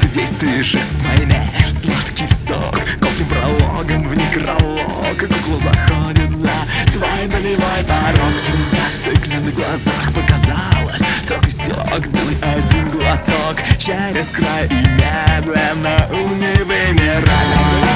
действие жест поймешь. Сладкий сок, колким прологом в некролог. Кукла заходит за твой болевой порог. Слеза в стеклянных глазах показалась. Строк истек, сделай один глоток через край и медленно умей вымирай.